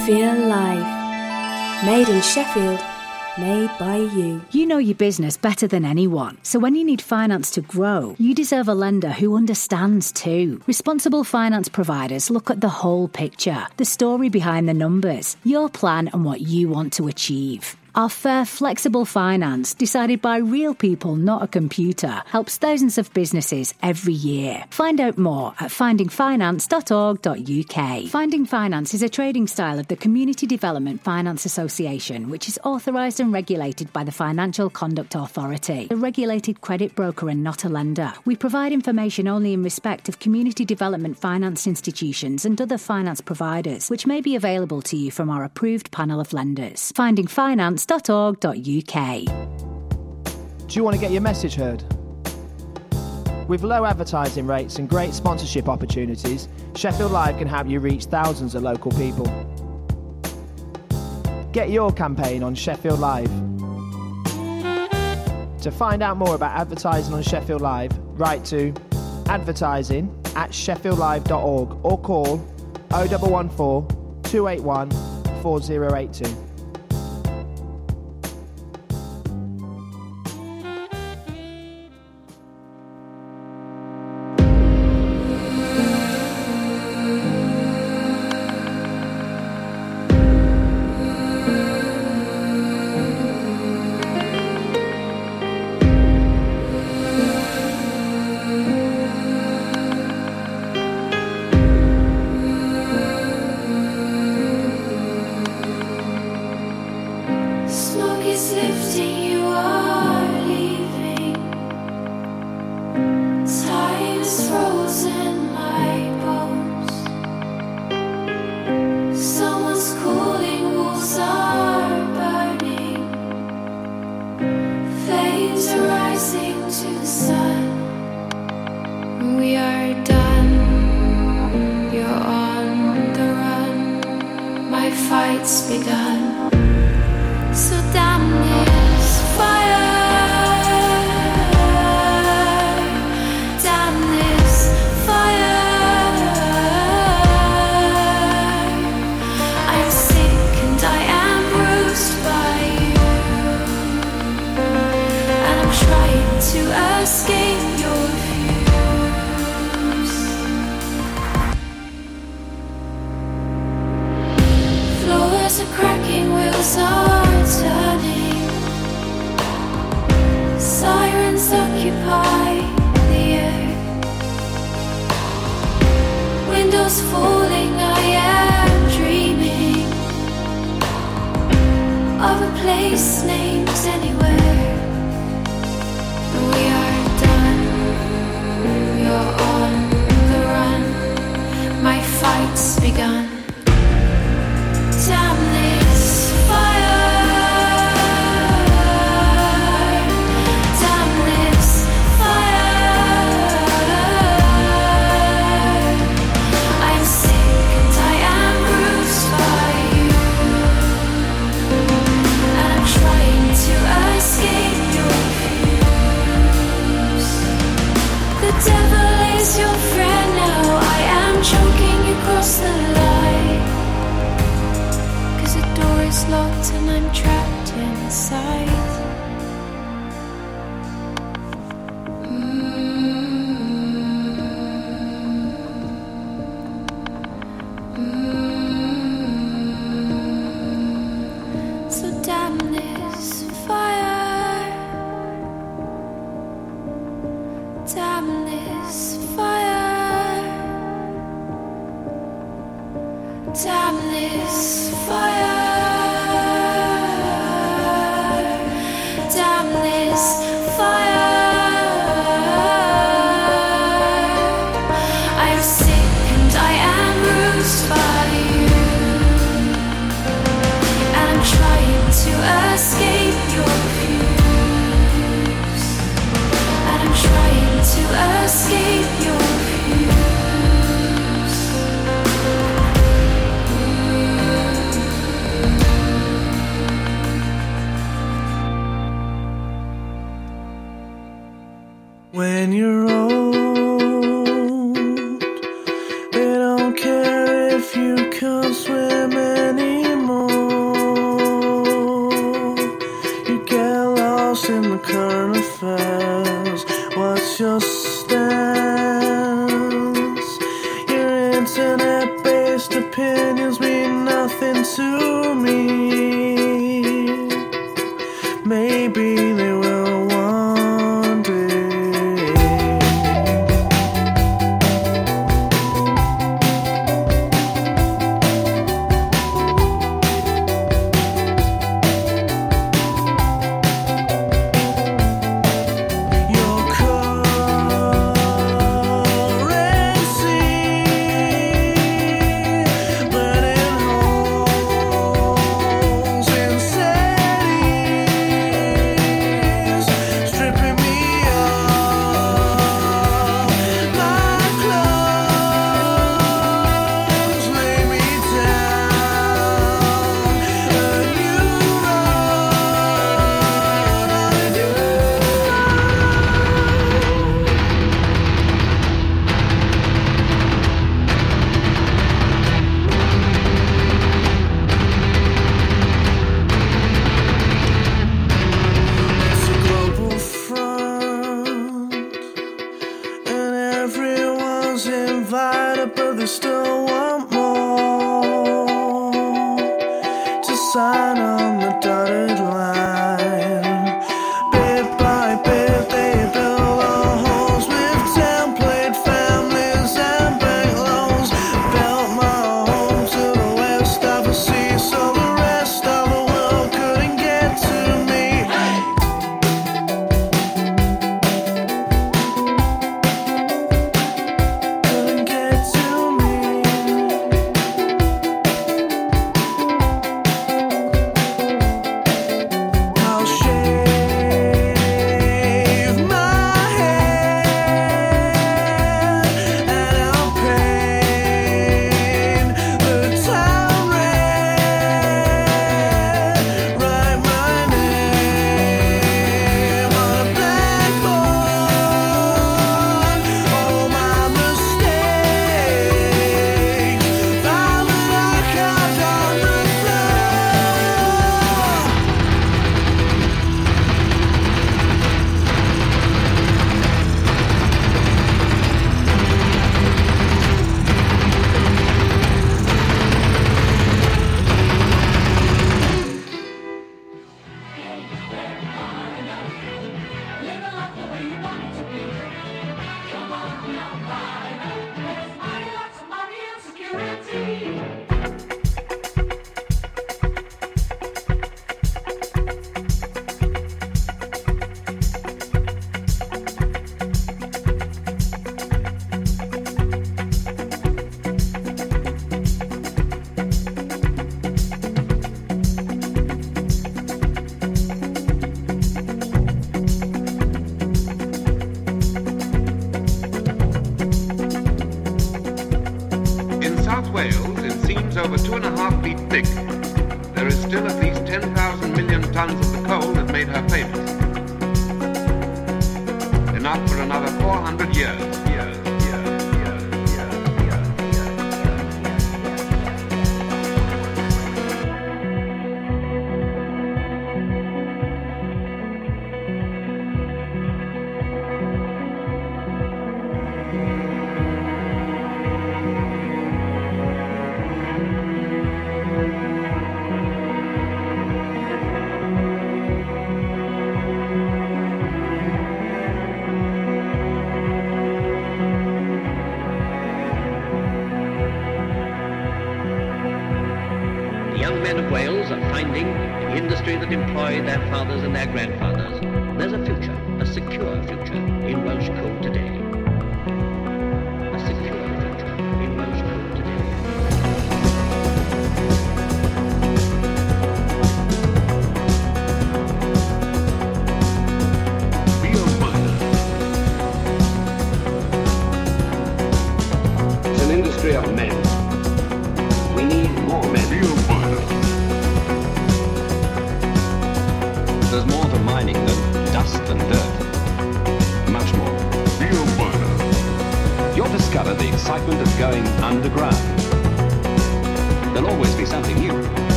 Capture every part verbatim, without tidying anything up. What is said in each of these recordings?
Feel life. Made in Sheffield. Made by you. You know your business better than anyone. So when you need finance to grow, you deserve a lender who understands too. Responsible finance providers look at the whole picture, the story behind the numbers, your plan and what you want to achieve. Our fair, flexible finance, decided by real people, not a computer, helps thousands of businesses every year. Find out more at finding finance dot org dot U K. Finding Finance is a trading style of the Community Development Finance Association, which is authorised and regulated by the Financial Conduct Authority, a regulated credit broker and not a lender. We provide information only in respect of community development finance institutions and other finance providers, which may be available to you from our approved panel of lenders. Finding Finance dot org dot U K. Do you want to get your message heard? With low advertising rates and great sponsorship opportunities, Sheffield Live can help you reach thousands of local people. Get your campaign on Sheffield Live. To find out more about advertising on Sheffield Live, write to advertising at sheffield live dot org or call oh one one four, two eight one, four oh eight two. When you're old, they don't care if you come swimming in. nothing to me. Maybe they will one day.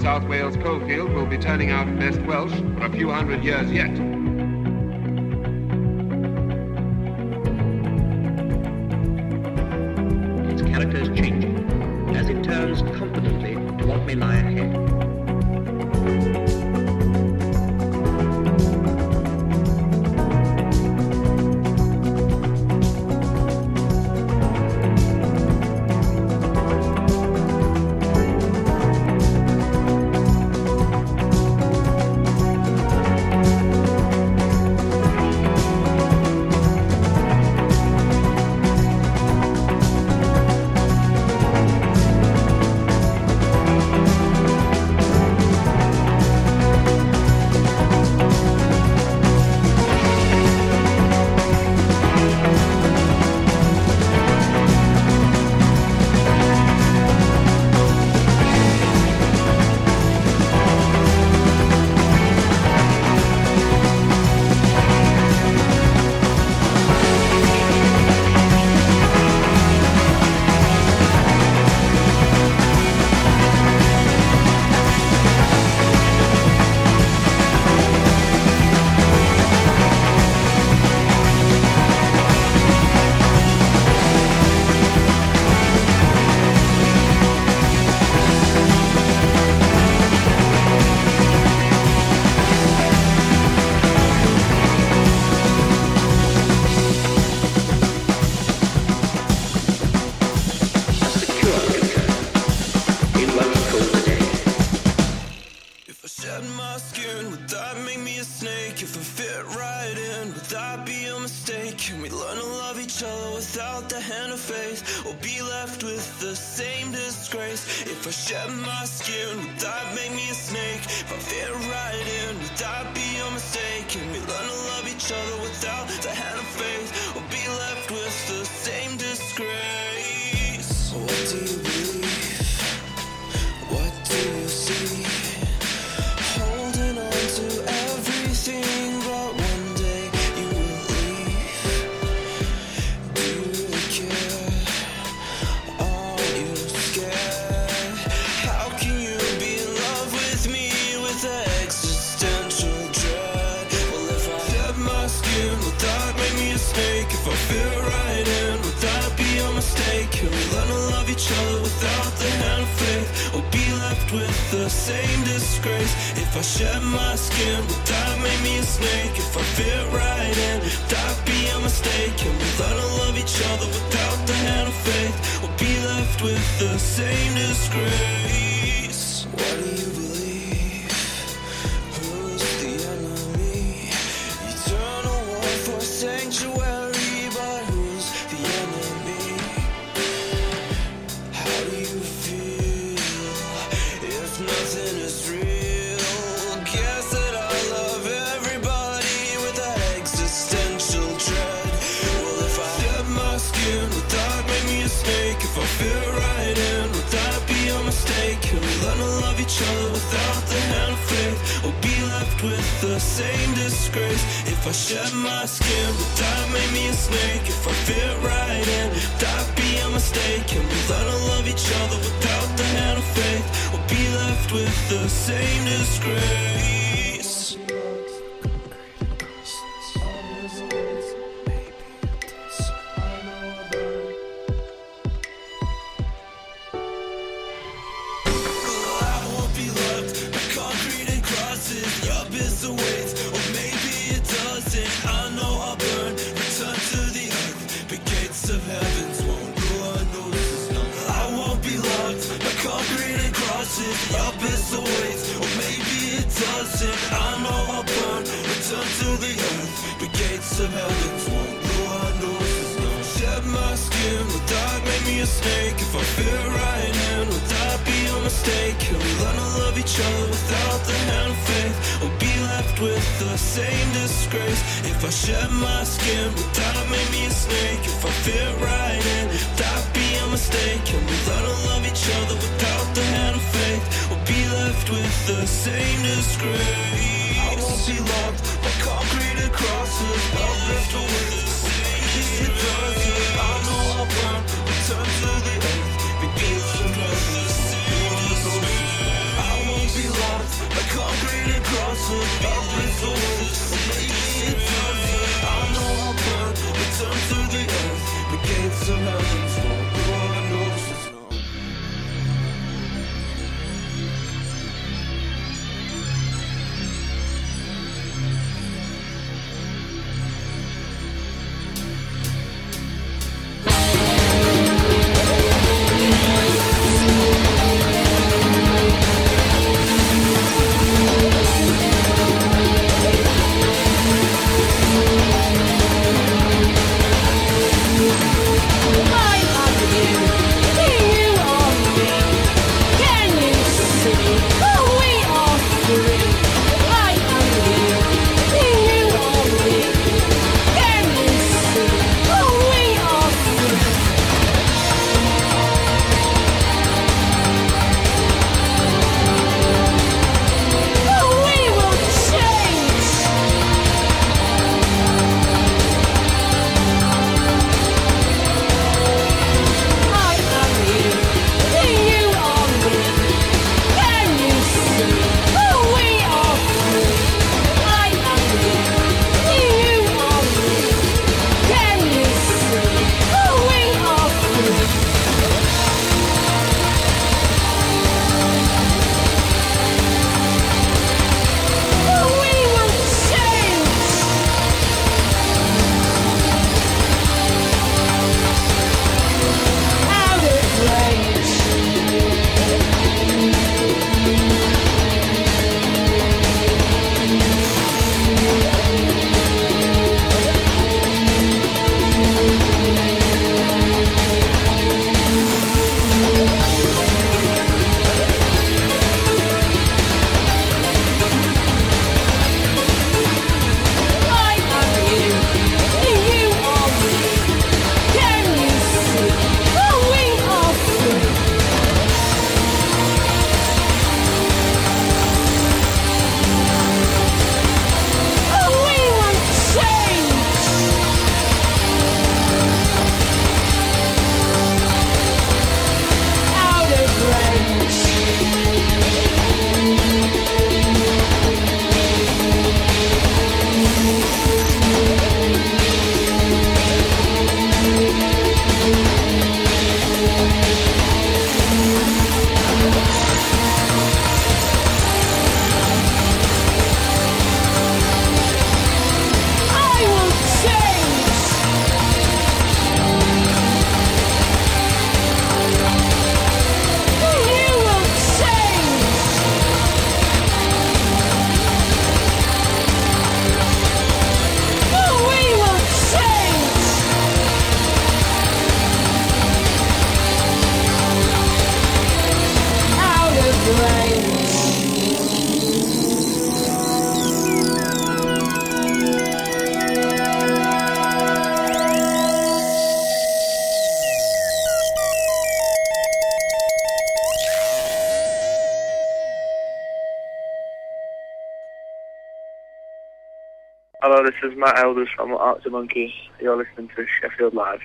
South Wales coalfield will be turning out best Welsh for a few hundred years yet. Its character is changing as it turns confidently to what may lie ahead. I won't be I've heard it before. All I know is it's no. Hello, this is Matt Elders from Arctic Monkeys. You're listening to Sheffield Live.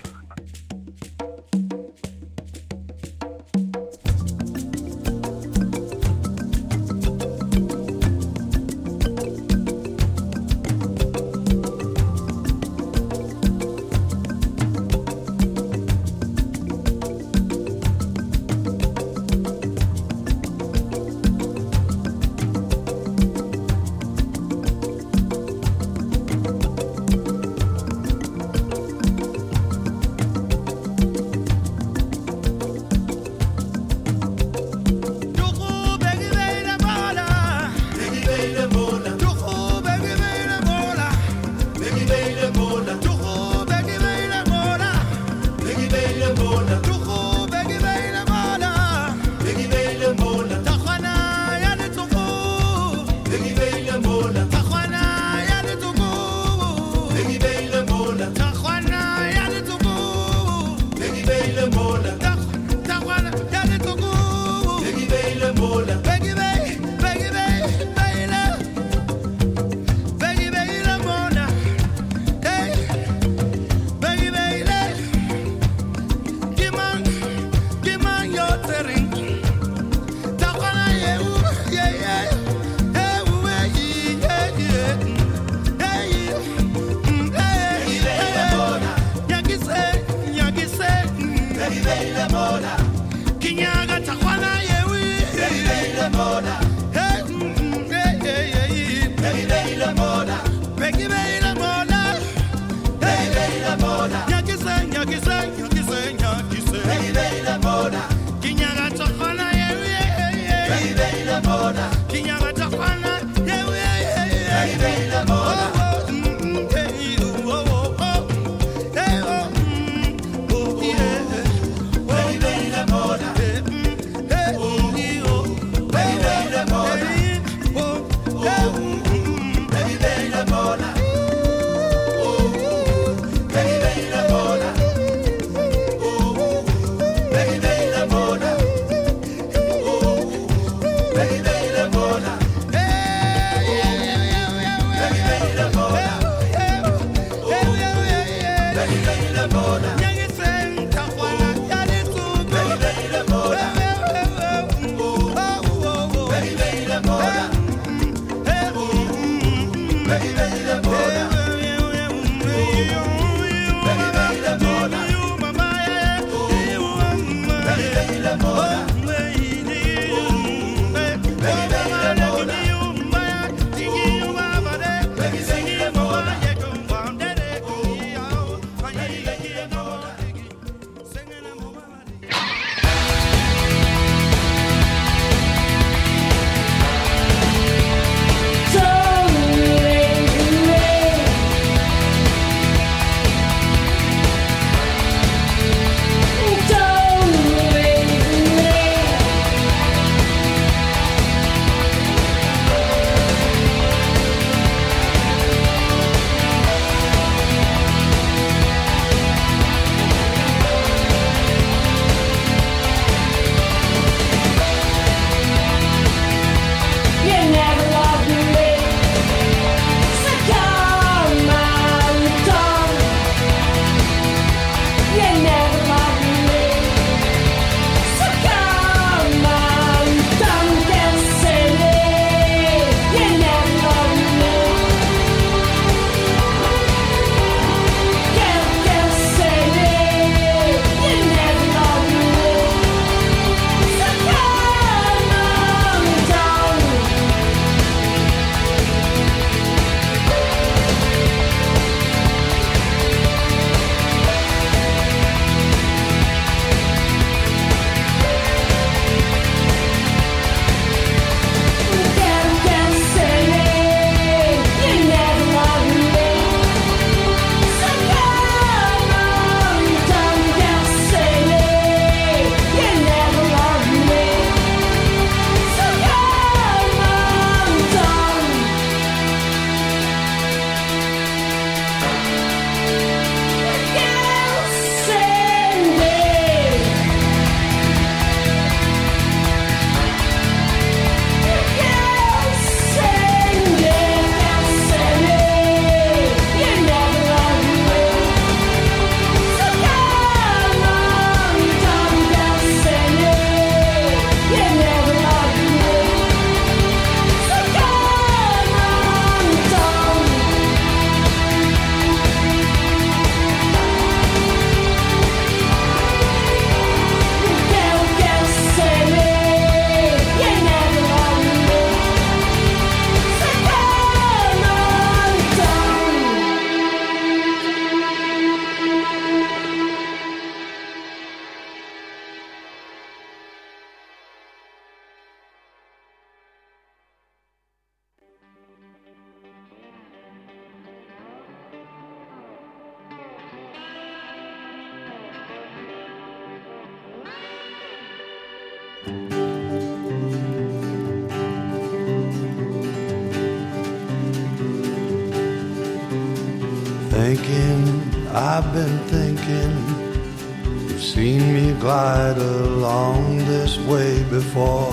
Thinking, I've been thinking, you've seen me glide along this way before,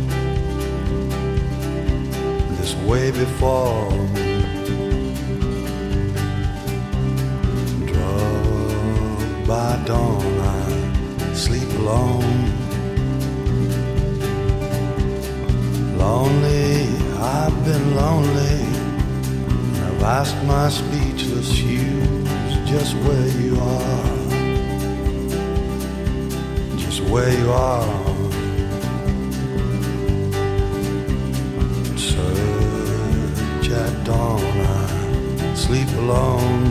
this way before. Drugged by dawn, I sleep alone. Lonely, I've been lonely. I've asked my speechless shoes just where you are, just where you are. alone.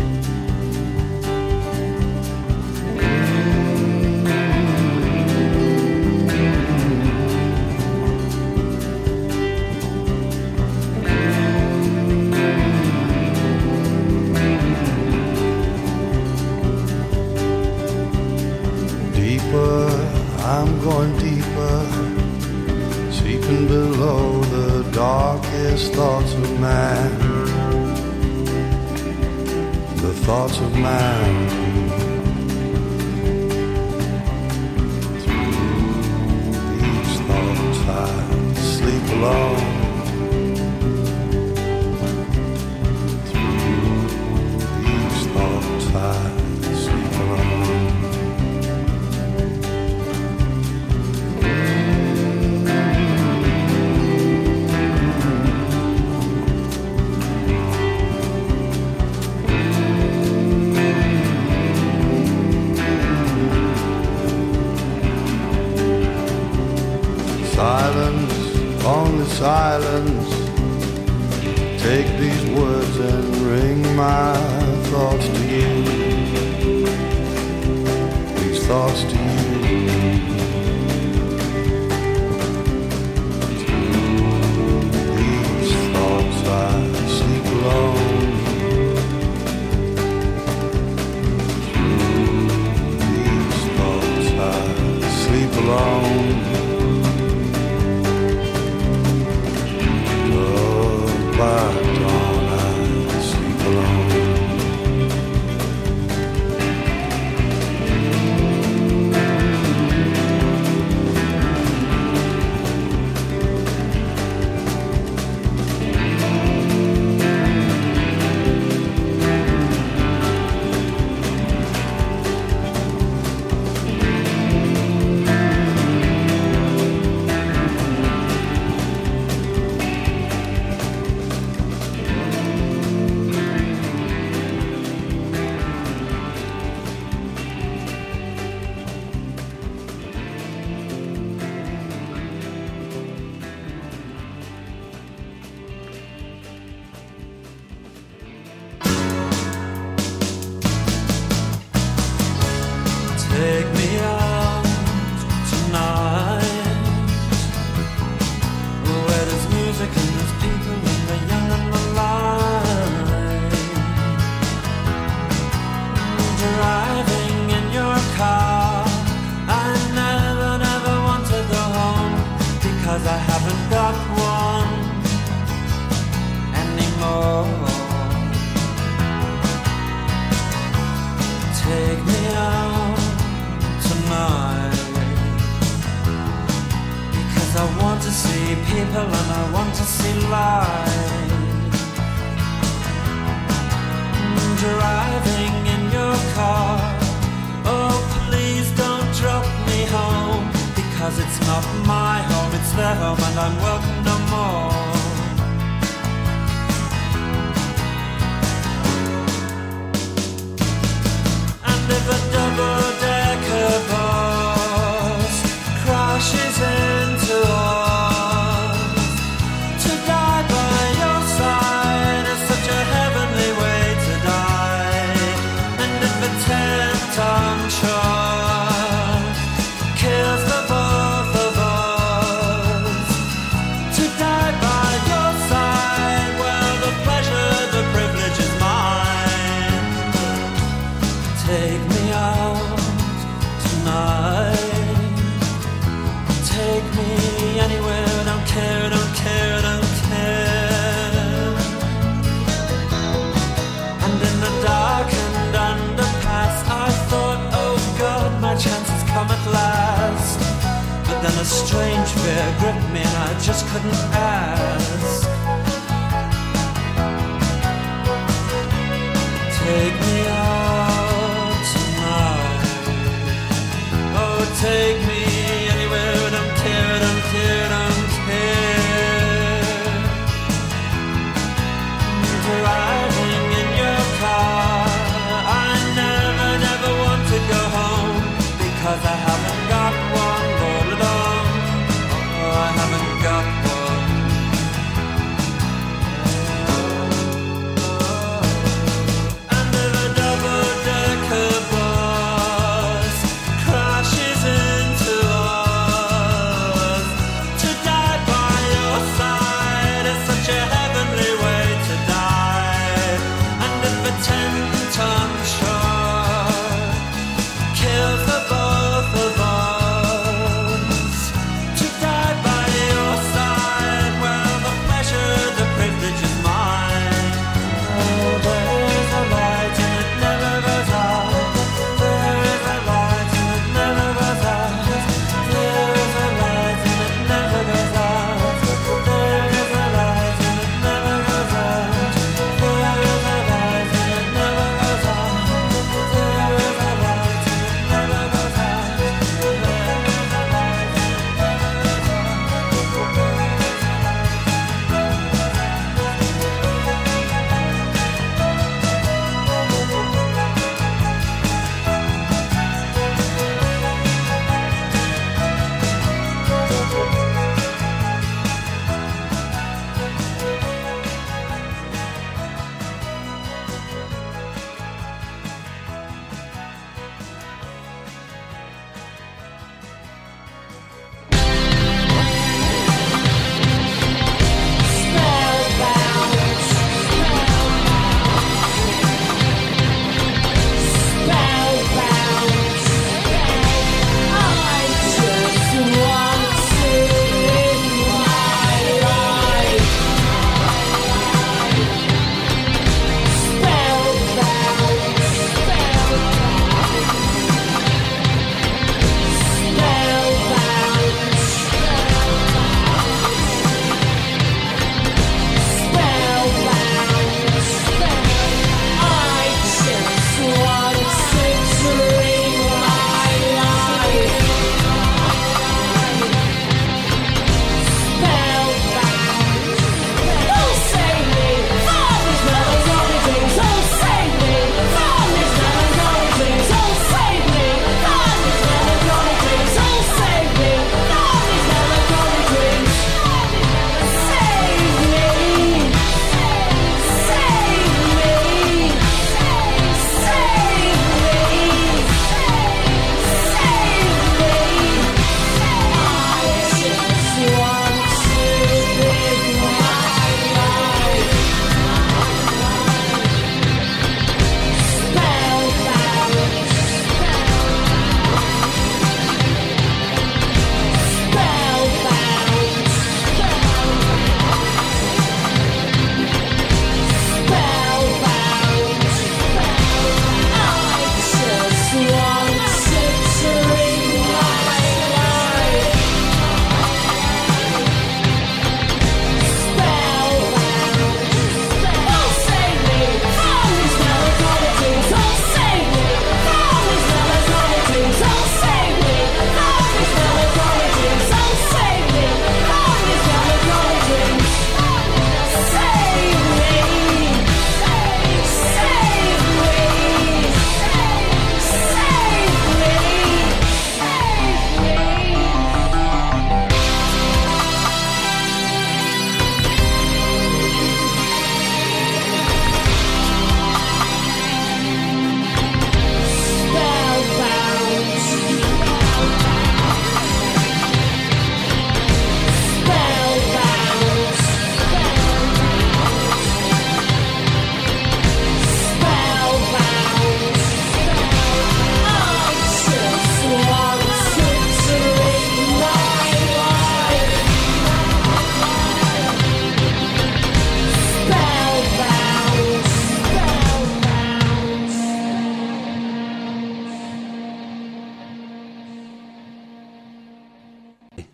I'm going deeper, seeping below the darkest thoughts of man. The thoughts of man. Through these thoughts I sleep alone. Through these thoughts I sleep alone. Silence, only silence. Take these words and ring my thoughts to you. These thoughts to you. Through these thoughts I sleep alone. Through these thoughts I sleep alone. By dawn I sleep alone. Take me out tonight, where there's music and there's people and the young and the light. Driving in your car, I never, never want to go home, because I haven't got one anymore. Take me out tonight, because I want to see people and I want to see light. Driving in your car, oh please don't drop me home, because it's not my home, it's their home and I'm welcome no more. And if a double-decker bus crashes into us, to die by your side is such a heavenly way to die. And if a ten-ton truck kills the both of us, to die by your side, well, the pleasure, the privilege is mine. Take me out tonight, take me anywhere, don't care, don't care, don't care. And in the darkened underpass, I thought, oh God, my chance has come at last. But then a strange fear gripped me and I just couldn't ask. Take me out tonight, oh take me anywhere, don't care, don't care, don't care. Driving in your car, I never, never want to go home, because I haven't got one all alone. Oh, I haven't got one.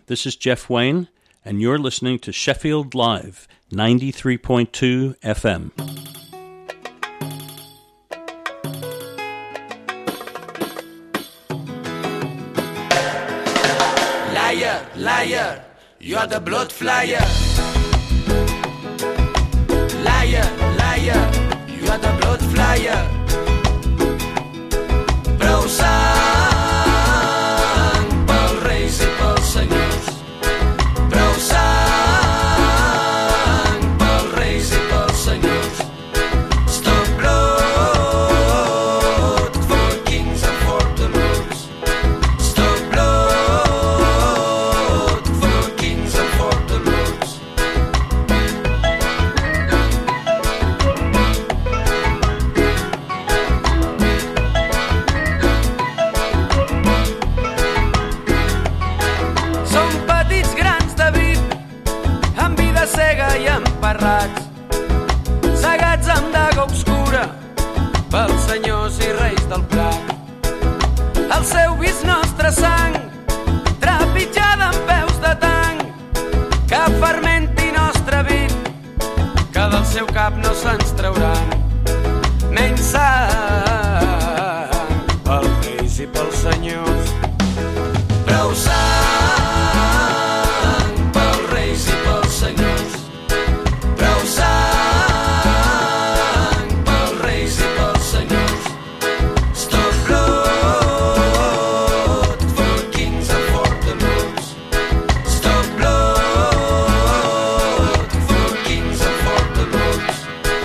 This is Jeff Wayne, and you're listening to Sheffield Live, ninety-three point two F M. Liar, liar, you're the blood flyer. Liar, liar, you're the blood flyer. Prou sang pels reis i pels senyors. Prou sang pels reis i pels senyors. Stop blood for kings and for the lords. Stop blood for kings and for the lords. Som petits grans de vi, amb vida cega i emparrats, cegats amb daga obscura pels senyors i reis del prat. El seu vis nostra sang, trepitjada amb peus de tanc, que fermenti nostre vi, que del seu cap no se'ns trauran. Menys sang pels reis i pels senyors. Prou sang pels reis i pels senyors. Prou sang pels reis i pels senyors. Stop blood for kings and for the lords. Stop blood for kings and for the lords.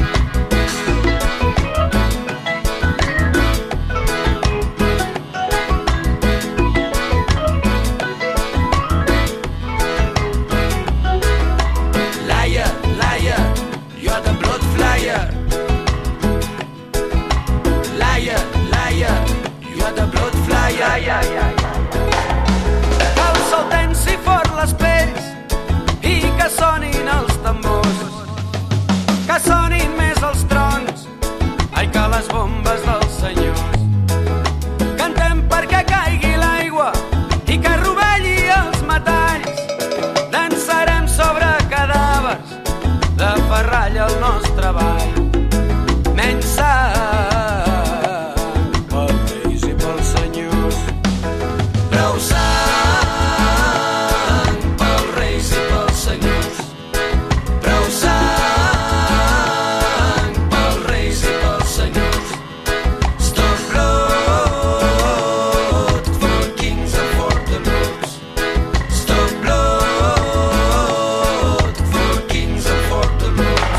Liar, liar, you're the blood flyer. Liar, liar, you're the blood flyer. Que el sol tensi fort les pells i que sonin els tambors, que sonin més els trons, ai que les bombes dels senyors. Cantem perquè caigui l'aigua i que rovelli els metalls. Dansarem sobre cadàvers de ferralla al nostre ball. Menys sang pels reis i pels senyors. Prou sang pels reis i pels senyors. Prou sang pels reis i pels senyors. Stop blood for kings and for the lords. Stop blood for kings and for the lords.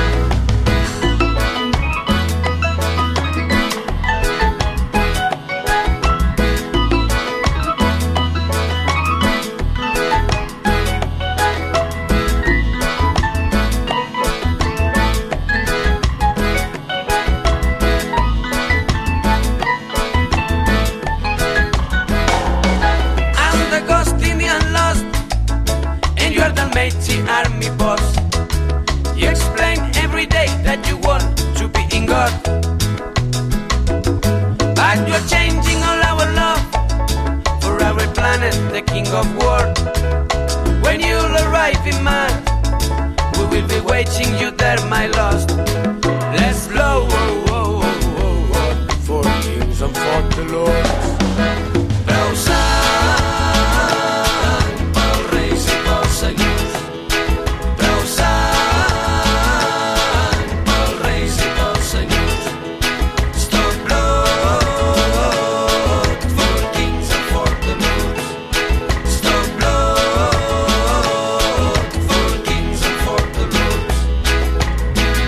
I'm the ghost Indian lost, and you're the mighty army boss. You explain every day that you want to be in God, but you're changing all our love for our planet, the king of war. When you'll arrive in man, we will be waiting you there, my lost. Let's blow oh, oh, oh, oh, oh, for kings and for the lords. Prou sang pels reis i pels senyors. Prou sang pels reis i pels senyors. Stop blood for kings and for the lords. Stop blood for kings and for the lords.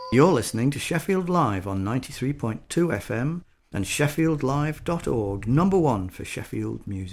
You're listening to Sheffield Live on ninety-three point two F M and sheffield live dot org, number one for Sheffield music.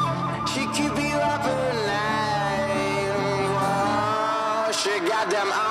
She got them